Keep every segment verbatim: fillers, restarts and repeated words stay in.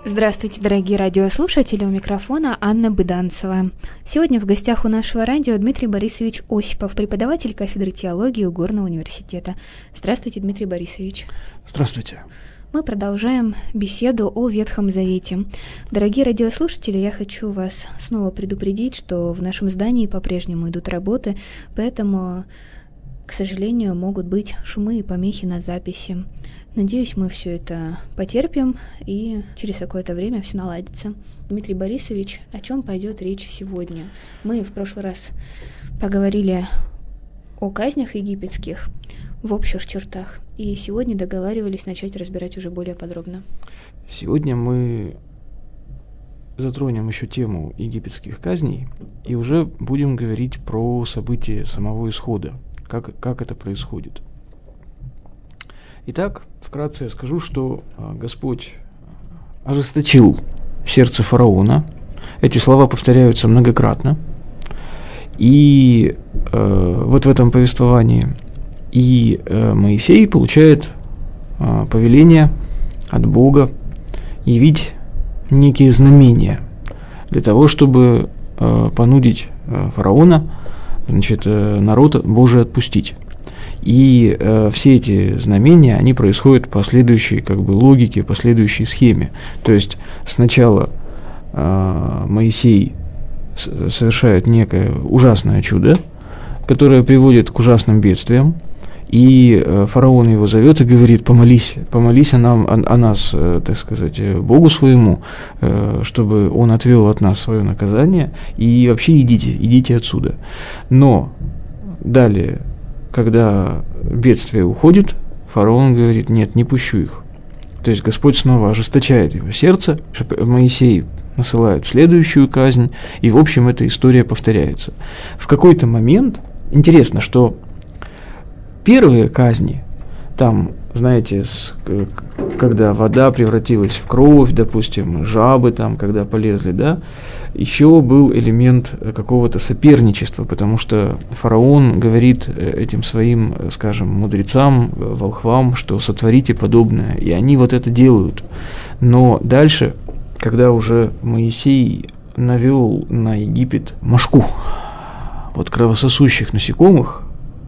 Здравствуйте, дорогие радиослушатели, у микрофона Анна Быданцева. Сегодня в гостях у нашего радио Дмитрий Борисович Осипов, преподаватель кафедры теологии Угорного университета. Здравствуйте, Дмитрий Борисович. Здравствуйте. Мы продолжаем беседу о Ветхом Завете. Дорогие радиослушатели, я хочу вас снова предупредить, что в нашем здании по-прежнему идут работы, поэтому, к сожалению, могут быть шумы и помехи на записи. Надеюсь, мы все это потерпим, и через какое-то время все наладится. Дмитрий Борисович, о чем пойдет речь сегодня? Мы в прошлый раз поговорили о казнях египетских в общих чертах, и сегодня договаривались начать разбирать уже более подробно. Сегодня мы затронем еще тему египетских казней, и уже будем говорить про события самого исхода, как, как это происходит. Итак, вкратце я скажу, что Господь ожесточил сердце фараона. Эти слова повторяются многократно. И э, вот в этом повествовании и э, Моисей получает э, повеление от Бога явить некие знамения для того, чтобы э, понудить э, фараона, значит, э, народ Божий отпустить. И э, все эти знамения, они происходят по следующей как бы, логике, по следующей схеме. То есть сначала э, Моисей с- совершает некое ужасное чудо, которое приводит к ужасным бедствиям, и э, фараон его зовет и говорит: помолись, помолись о, нам, о, о нас, э, так сказать, Богу своему, э, чтобы он отвел от нас свое наказание, и вообще идите, идите отсюда. Но далее, когда бедствие уходит, фараон говорит: нет, не пущу их. То есть Господь снова ожесточает его сердце, Моисей насылает следующую казнь, и в общем эта история повторяется. В какой-то момент, интересно, что первые казни, там, знаете, с, когда вода превратилась в кровь, допустим, жабы там, когда полезли, да, еще был элемент какого-то соперничества, потому что фараон говорит этим своим, скажем, мудрецам, волхвам, что сотворите подобное, и они вот это делают. Но дальше, когда уже Моисей навел на Египет мошку, вот кровососущих насекомых,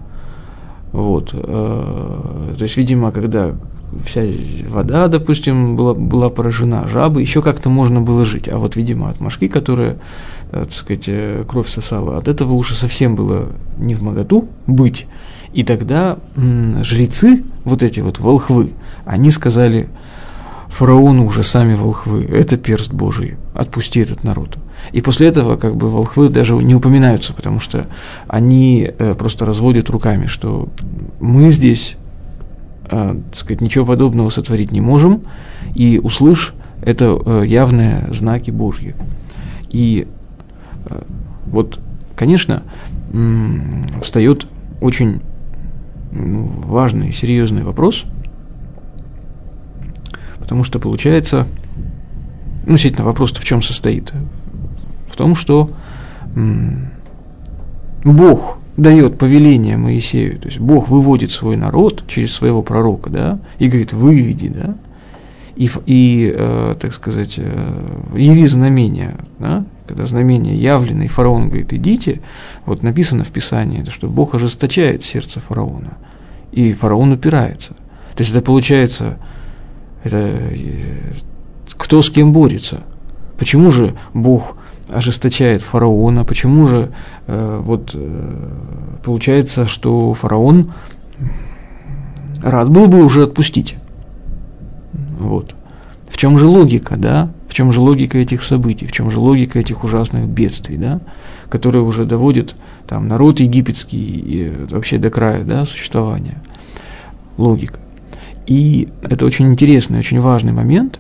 вот, э, то есть, видимо, когда вся вода, допустим, была, была поражена, жабы, еще как-то можно было жить, а вот, видимо, от мошки, которая, так сказать, кровь сосала, от этого уже совсем было невмоготу быть, и тогда м, жрецы, вот эти вот волхвы, они сказали фараону уже сами волхвы: это перст Божий, отпусти этот народ. И после этого как бы волхвы даже не упоминаются, потому что они э, просто разводят руками, что мы здесь, э, так сказать, ничего подобного сотворить не можем, и услышь, это э, явные знаки Божьи. И э, вот, конечно, м- встает очень ну, важный, серьезный вопрос, потому что получается, ну, действительно, вопрос-то в чем состоит? В том, что м- Бог дает повеление Моисею, то есть Бог выводит свой народ через своего пророка, да, и говорит: выведи, да, и, и э, так сказать, э, яви знамения, да, когда знамения явлены, и фараон говорит: идите, вот написано в Писании, что Бог ожесточает сердце фараона, и фараон упирается. То есть это получается, это э, кто с кем борется? Почему же Бог ожесточает фараона? Почему же э, вот э, получается, что фараон рад был бы уже отпустить? Вот. В чем же логика, да? В чем же логика этих событий? В чем же логика этих ужасных бедствий, да? Которые уже доводят там народ египетский и вообще до края, да, существования? Логика. И это очень интересный, очень важный момент.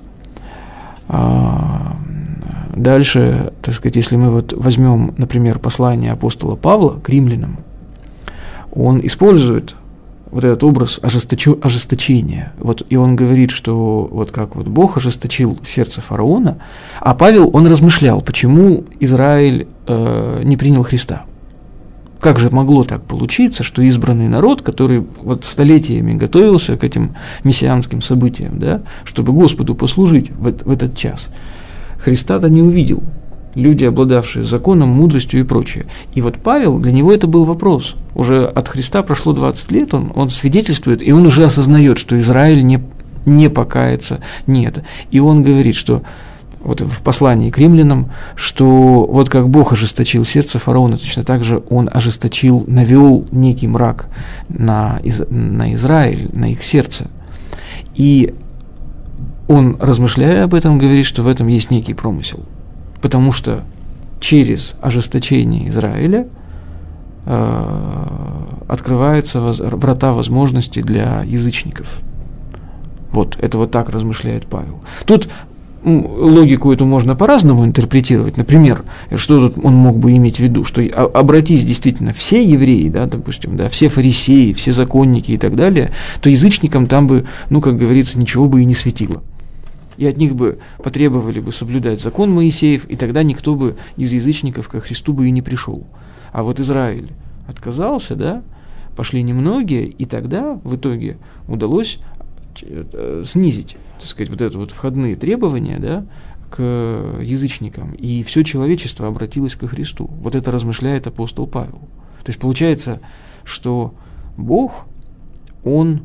Дальше, так сказать, если мы вот возьмем, например, послание апостола Павла к римлянам, он использует вот этот образ ожесточу, ожесточения. Вот, и он говорит, что вот как вот Бог ожесточил сердце фараона, а Павел, он размышлял, почему Израиль э, не принял Христа. Как же могло так получиться, что избранный народ, который вот столетиями готовился к этим мессианским событиям, да, чтобы Господу послужить в, в этот час, Христа-то не увидел. Люди, обладавшие законом, мудростью и прочее. И вот Павел, для него это был вопрос. Уже от Христа прошло двадцать лет, он, он свидетельствует, и он уже осознает, что Израиль не, не покается, нет. И он говорит, что вот в послании к римлянам, что вот как Бог ожесточил сердце фараона, точно так же он ожесточил, навел некий мрак на, на Израиль, на их сердце. И он, размышляя об этом, говорит, что в этом есть некий промысел. Потому что через ожесточение Израиля э, открываются воз, врата возможностей для язычников. Вот, это вот так размышляет Павел. Тут логику эту можно по-разному интерпретировать. Например, что тут он мог бы иметь в виду, что обратись действительно все евреи, да, допустим, да, все фарисеи, все законники и так далее, то язычникам там бы, ну, как говорится, ничего бы и не светило. И от них бы потребовали бы соблюдать закон Моисеев, и тогда никто бы из язычников ко Христу бы и не пришел. А вот Израиль отказался, да, пошли немногие, и тогда в итоге удалось снизить, так сказать, вот это вот входные требования, да, к язычникам, и все человечество обратилось ко Христу. Вот это размышляет апостол Павел. То есть получается, что Бог, Он...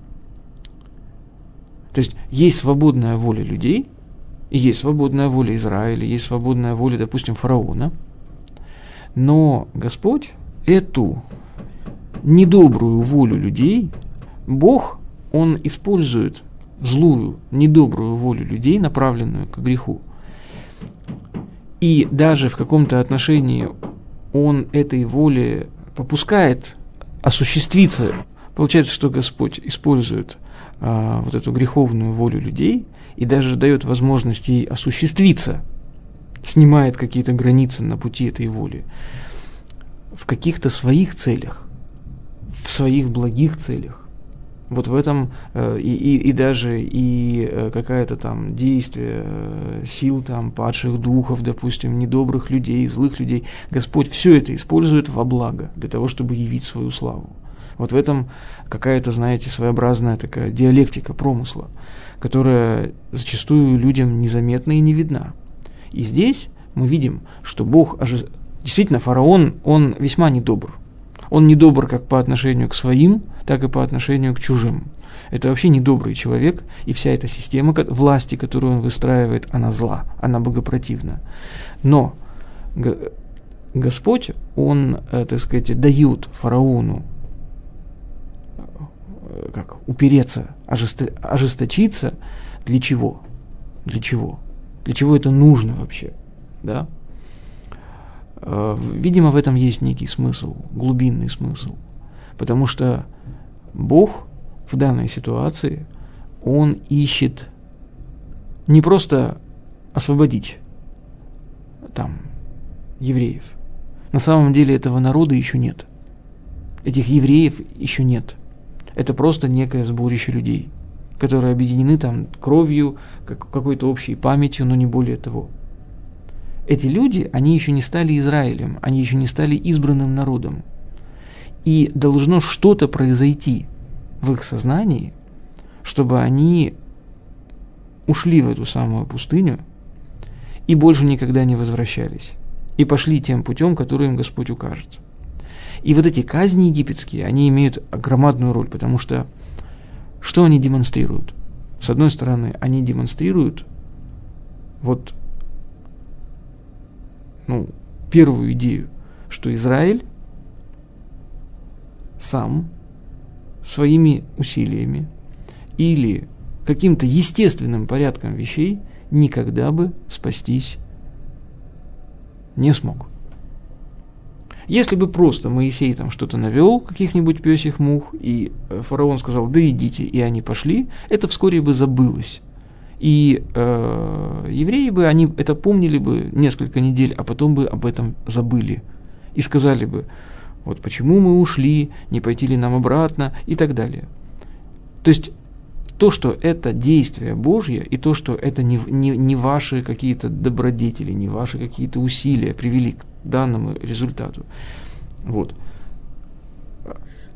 То есть есть свободная воля людей, и есть свободная воля Израиля, есть свободная воля, допустим, фараона, но Господь эту недобрую волю людей, Бог, Он использует злую, недобрую волю людей, направленную к греху. И даже в каком-то отношении Он этой воле попускает осуществиться. Получается, что Господь использует а, вот эту греховную волю людей и даже дает возможность ей осуществиться, снимает какие-то границы на пути этой воли в каких-то своих целях, в своих благих целях. Вот в этом э, и, и, и даже и э, какое-то там действие э, сил там падших духов, допустим, недобрых людей, злых людей, Господь все это использует во благо, для того, чтобы явить свою славу. Вот в этом какая-то, знаете, своеобразная такая диалектика промысла, которая зачастую людям незаметна и не видна. И здесь мы видим, что Бог, действительно, фараон, он весьма недобр. Он недобр как по отношению к своим, так и по отношению к чужим. Это вообще недобрый человек, и вся эта система власти, которую он выстраивает, она зла, она богопротивна. Но Господь, Он, так сказать, дает фараону как упереться, ожесто, ожесточиться. Для чего? Для чего? Для чего это нужно вообще? Да? Видимо, в этом есть некий смысл, глубинный смысл. Потому что Бог в данной ситуации, Он ищет не просто освободить там евреев. На самом деле этого народа еще нет. Этих евреев еще нет. Это просто некое сборище людей, которые объединены там кровью, как, какой-то общей памятью, но не более того. Эти люди, они еще не стали Израилем, они еще не стали избранным народом. И должно что-то произойти в их сознании, чтобы они ушли в эту самую пустыню и больше никогда не возвращались, и пошли тем путем, который им Господь укажет. И вот эти казни египетские, они имеют громадную роль, потому что что они демонстрируют? С одной стороны, они демонстрируют вот ну, первую идею, что Израиль сам своими усилиями или каким-то естественным порядком вещей никогда бы спастись не смог. Если бы просто Моисей там что-то навел, каких-нибудь пёсьих мух, и фараон сказал, да идите, и они пошли, это вскоре бы забылось. И э, евреи бы, они это помнили бы несколько недель, а потом бы об этом забыли. И сказали бы, вот почему мы ушли, не пойти ли нам обратно, и так далее. То есть то, что это действие Божье, и то, что это не, не, не ваши какие-то добродетели, не ваши какие-то усилия привели к данному результату. Вот.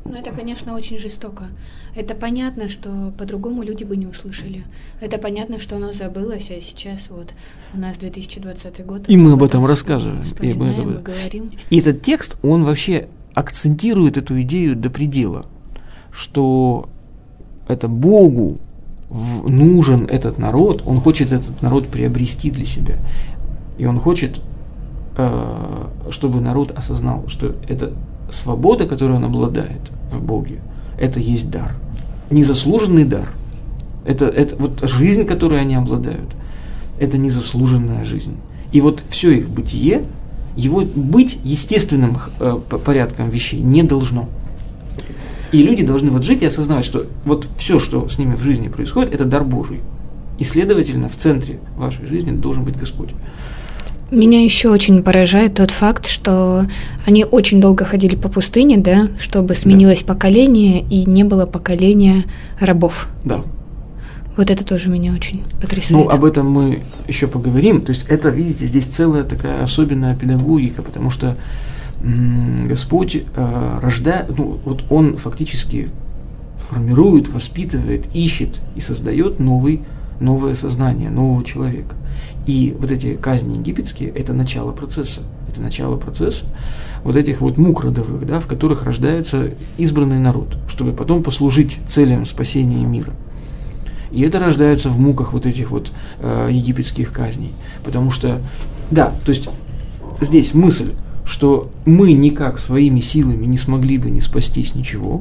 Ну, это, конечно, очень жестоко. Это понятно, что по-другому люди бы не услышали. Это понятно, что оно забылось, а сейчас вот у нас две тысячи двадцатый год. И мы об этом рассказываем. И мы говорим. И этот текст, он вообще акцентирует эту идею до предела, что это Богу нужен этот народ, он хочет этот народ приобрести для себя. И он хочет, чтобы народ осознал, что это свобода, которую он обладает в Боге, это есть дар. Незаслуженный дар. Это, это вот жизнь, которой они обладают, это незаслуженная жизнь. И вот все их бытие, его быть естественным э, порядком вещей не должно. И люди должны вот жить и осознавать, что вот все, что с ними в жизни происходит, это дар Божий. И, следовательно, в центре вашей жизни должен быть Господь. Меня еще очень поражает тот факт, что они очень долго ходили по пустыне, да, чтобы сменилось да. поколение и не было поколения рабов. Да. Вот это тоже меня очень потрясает. Ну, об этом мы еще поговорим. То есть это, видите, здесь целая такая особенная педагогика, потому что м- Господь э, рождает, ну, вот Он фактически формирует, воспитывает, ищет и создает новый, новое сознание, нового человека. И вот эти казни египетские – это начало процесса. Это начало процесса вот этих вот мук родовых, да, в которых рождается избранный народ, чтобы потом послужить целям спасения мира. И это рождается в муках вот этих вот э, египетских казней. Потому что, да, то есть здесь мысль, что мы никак своими силами не смогли бы не спастись ничего.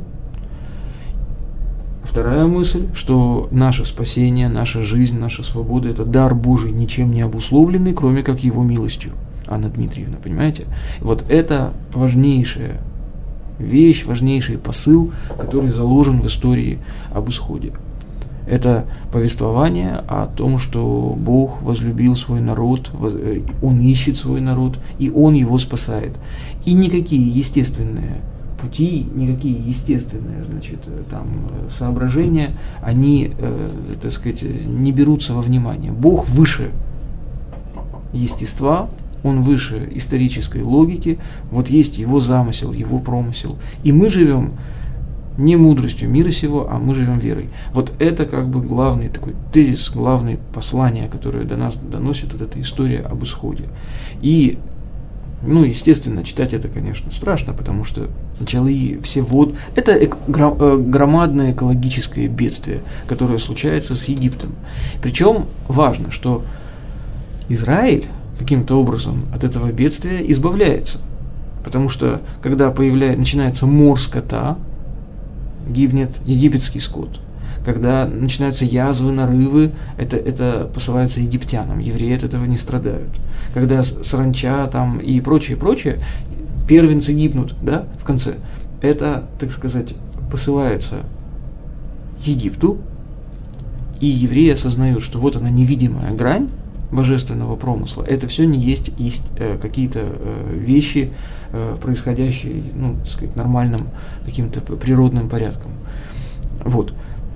Вторая мысль, что наше спасение, наша жизнь, наша свобода – это дар Божий, ничем не обусловленный, кроме как Его милостью. Анна Дмитриевна, понимаете? Вот это важнейшая вещь, важнейший посыл, который заложен в истории об исходе. Это повествование о том, что Бог возлюбил свой народ, Он ищет свой народ, и Он его спасает. И никакие естественные пути, никакие естественные, значит, там, соображения, они, э, так сказать, не берутся во внимание. Бог выше естества, Он выше исторической логики, вот есть Его замысел, Его промысел. И мы живем не мудростью мира сего, а мы живем верой. Вот это как бы главный такой тезис, главное послание, которое до нас доносит вот эта история об исходе. И ну, естественно, читать это, конечно, страшно, потому что сначала и все вод... Это эк- громадное экологическое бедствие, которое случается с Египтом. Причем важно, что Израиль каким-то образом от этого бедствия избавляется. Потому что, когда появляется, начинается мор скота, гибнет египетский скот. Когда начинаются язвы, нарывы, это, это посылается египтянам, евреи от этого не страдают. Когда саранча там и прочее, прочее, первенцы гибнут, да, в конце, это, так сказать, посылается Египту, и евреи осознают, что вот она невидимая грань божественного промысла, это все не есть, есть э, какие-то э, вещи, э, происходящие, ну, так сказать, нормальным каким-то природным порядком. Вот.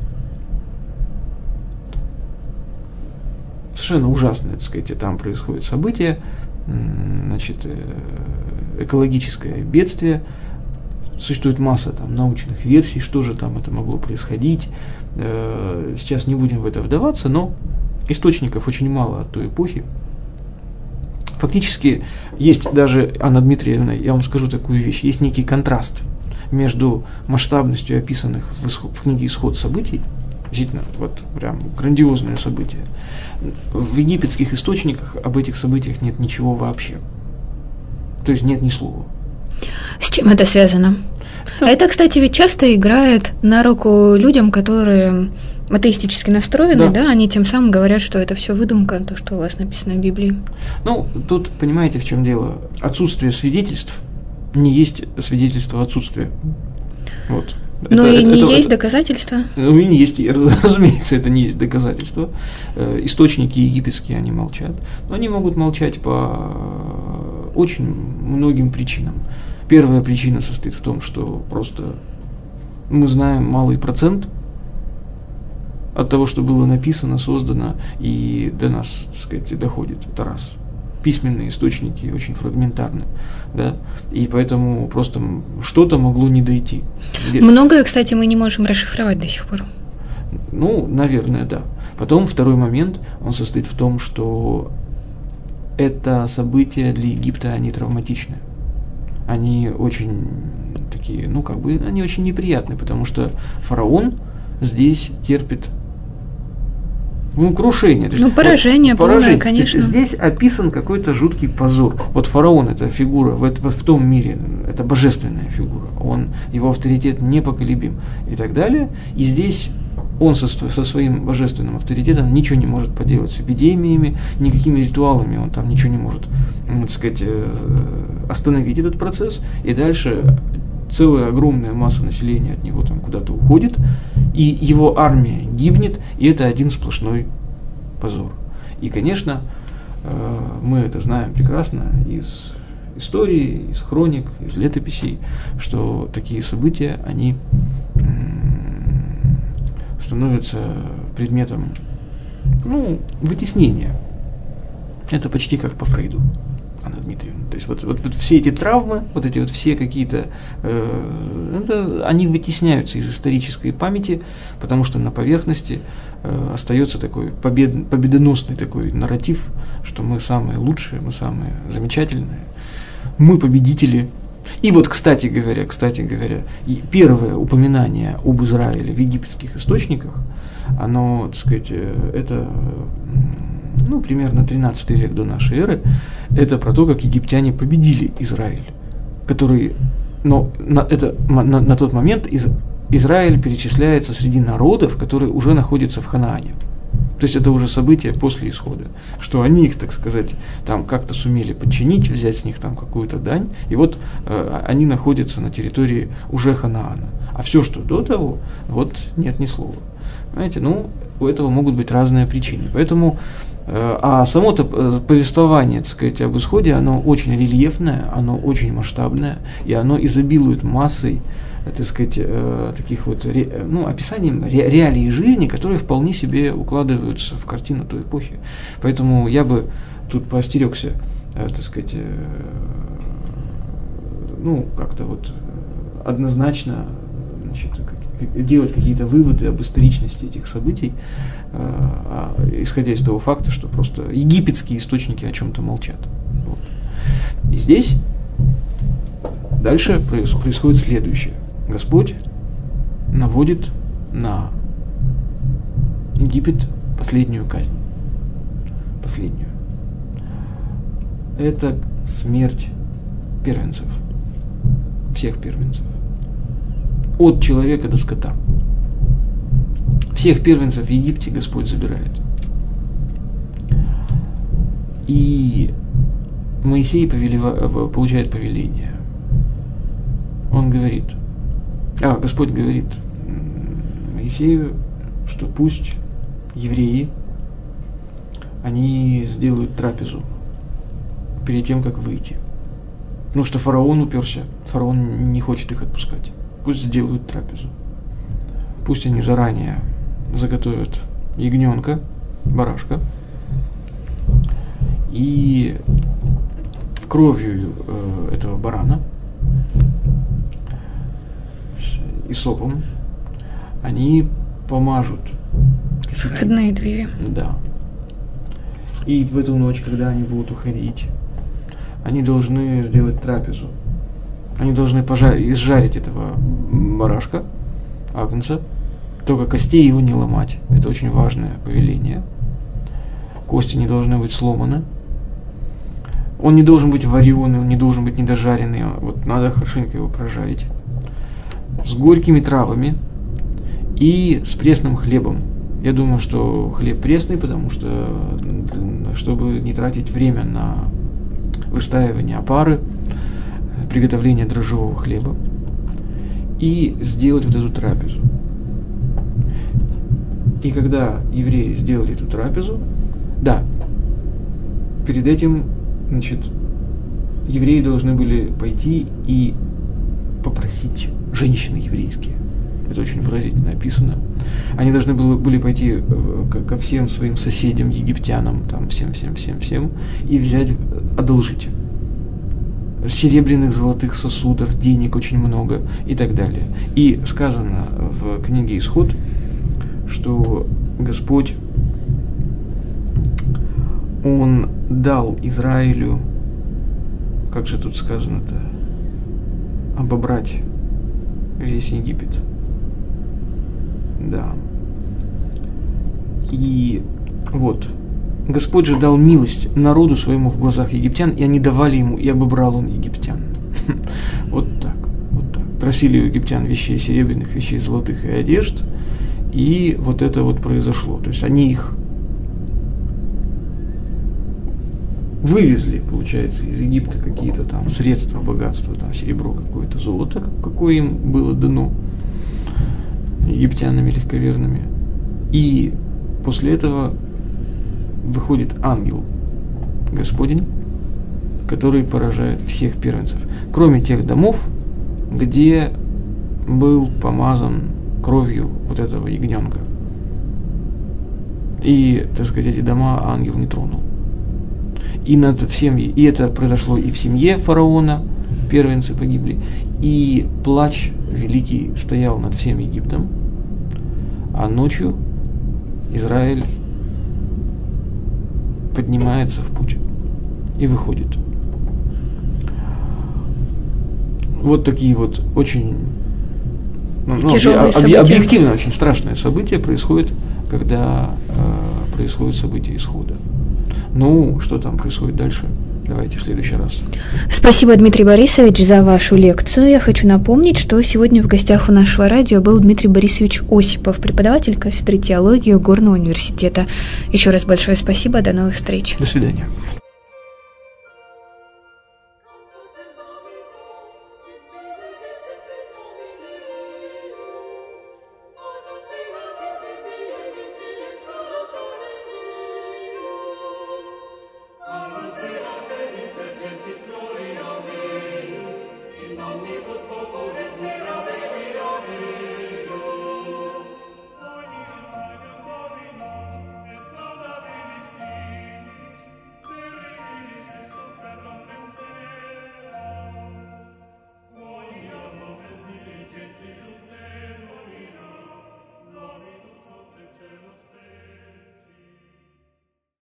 Совершенно ужасные, так сказать, там происходят события, значит, экологическое бедствие, существует масса там научных версий, что же там это могло происходить. Сейчас не будем в это вдаваться, но источников очень мало от той эпохи. Фактически есть даже, Анна Дмитриевна, я вам скажу такую вещь, есть некий контраст между масштабностью описанных в, исход, в книге «Исход» событий, действительно, вот прям грандиозное событие. В египетских источниках об этих событиях нет ничего вообще. То есть нет ни слова. С чем это связано? Да. Это, кстати, ведь часто играет на руку людям, которые атеистически настроены, да. да, они тем самым говорят, что это все выдумка, то, что у вас написано в Библии. Ну, тут, понимаете, в чем дело? Отсутствие свидетельств не есть свидетельство отсутствия. Вот. Но это, и это, не это, есть это, доказательства. Ну и не есть, разумеется, это не есть доказательства. Источники египетские, они молчат. Но они могут молчать по очень многим причинам. Первая причина состоит в том, что просто мы знаем малый процент от того, что было написано, создано и до нас, так сказать, доходит. Это раз. письменные источники очень фрагментарны, да, и поэтому просто что-то могло не дойти. Где-то. Многое, кстати, мы не можем расшифровать до сих пор. Ну, наверное, да. Потом второй момент, он состоит в том, что это события для Египта, они травматичны. Они очень такие, ну, как бы, они очень неприятны, потому что фараон здесь терпит, ну, крушение. Ну, поражение, вот, полное, поражение, конечно. Здесь описан какой-то жуткий позор. Вот фараон – это фигура, в, это, в том мире, это божественная фигура, он, его авторитет непоколебим и так далее. И здесь он со, со своим божественным авторитетом ничего не может поделать с эпидемиями, никакими ритуалами он там ничего не может, так сказать, остановить этот процесс. И дальше целая огромная масса населения от него там куда-то уходит, и его армия гибнет, и это один сплошной позор. И, конечно, мы это знаем прекрасно из истории, из хроник, из летописей, что такие события, они становятся предметом, ну, вытеснения. Это почти как по Фрейду, Анна Дмитриевна. То есть вот, вот, вот все эти травмы, вот эти вот все какие-то, э, это, они вытесняются из исторической памяти, потому что на поверхности э, остается такой побед, победоносный такой нарратив, что мы самые лучшие, мы самые замечательные, мы победители. И вот, кстати говоря, кстати говоря, и первое упоминание об Израиле в египетских источниках, оно, так сказать, это, ну, примерно тринадцатый век до нашей эры, это про то, как египтяне победили Израиль, который, но на, это, на, на тот момент из, Израиль перечисляется среди народов, которые уже находятся в Ханаане. То есть это уже событие после исхода, что они их, так сказать, там как-то сумели подчинить, взять с них там какую-то дань, и вот э, они находятся на территории уже Ханаана. А все, что до того, вот нет ни слова. Понимаете, ну, у этого могут быть разные причины. Поэтому, э, а само-то повествование, так сказать, об исходе, оно очень рельефное, оно очень масштабное, и оно изобилует массой, так сказать, э, таких вот, ре, ну, описанием ре, реалий жизни, которые вполне себе укладываются в картину той эпохи. Поэтому я бы тут поостерегся, э, так сказать, э, ну, как-то вот однозначно, значит, как, делать какие-то выводы об историчности этих событий, э, исходя из того факта, что просто египетские источники о чем-то молчат. Вот. И здесь дальше происходит следующее. Господь наводит на Египет последнюю казнь. Последнюю. Это смерть первенцев. Всех первенцев. От человека до скота. Всех первенцев в Египте Господь забирает. И Моисей повелева, получает повеление. Он говорит, а Господь говорит Моисею, что пусть евреи, они сделают трапезу перед тем, как выйти. Потому что фараон уперся, фараон не хочет их отпускать. Пусть сделают трапезу. Пусть они заранее заготовят ягненка, барашка, и кровью э, этого барана и сопом они помажут входные двери. Да. И в эту ночь, когда они будут уходить, они должны сделать трапезу. Они должны пожарить, изжарить этого барашка, агнца, только костей его не ломать. Это очень важное повеление. Кости не должны быть сломаны. Он не должен быть вареный, он не должен быть недожаренный. Вот надо хорошенько его прожарить. С горькими травами и с пресным хлебом. Я думаю, что хлеб пресный, потому что, чтобы не тратить время на выстаивание опары, приготовление дрожжевого хлеба, и сделать вот эту трапезу. И когда евреи сделали эту трапезу, да, перед этим, значит, евреи должны были пойти и попросить, женщины еврейские, это очень выразительно описано. Они должны были, были пойти ко всем своим соседям, египтянам, там, всем, всем, всем, всем, и взять, одолжить. Серебряных, золотых сосудов, денег очень много и так далее. И сказано в книге «Исход», что Господь, Он дал Израилю, как же тут сказано-то, обобрать весь Египет. Да. И вот, Господь же дал милость народу своему в глазах египтян, и они давали ему, и обобрал он египтян. Вот так, вот так. Просили у египтян вещей серебряных, вещей золотых и одежд, и вот это вот произошло. То есть они их вывезли, получается, из Египта какие-то там средства, богатства, там серебро какое-то, золото, какое им было дано египтянами легковерными. И после этого выходит ангел Господень, который поражает всех первенцев, кроме тех домов, где был помазан кровью вот этого ягненка. И, так сказать, эти дома ангел не тронул. И над всем, и это произошло и в семье фараона, первенцы погибли, и плач великий стоял над всем Египтом, а ночью Израиль поднимается в путь и выходит. Вот такие вот очень ну, тяжелые об, события. Объективно очень страшное событие происходит, когда э, происходит событие исхода. Ну, что там происходит дальше? Давайте в следующий раз. Спасибо, Дмитрий Борисович, за вашу лекцию. Я хочу напомнить, что сегодня в гостях у нашего радио был Дмитрий Борисович Осипов, преподаватель кафедры теологии Горного университета. Еще раз большое спасибо, до новых встреч. До свидания.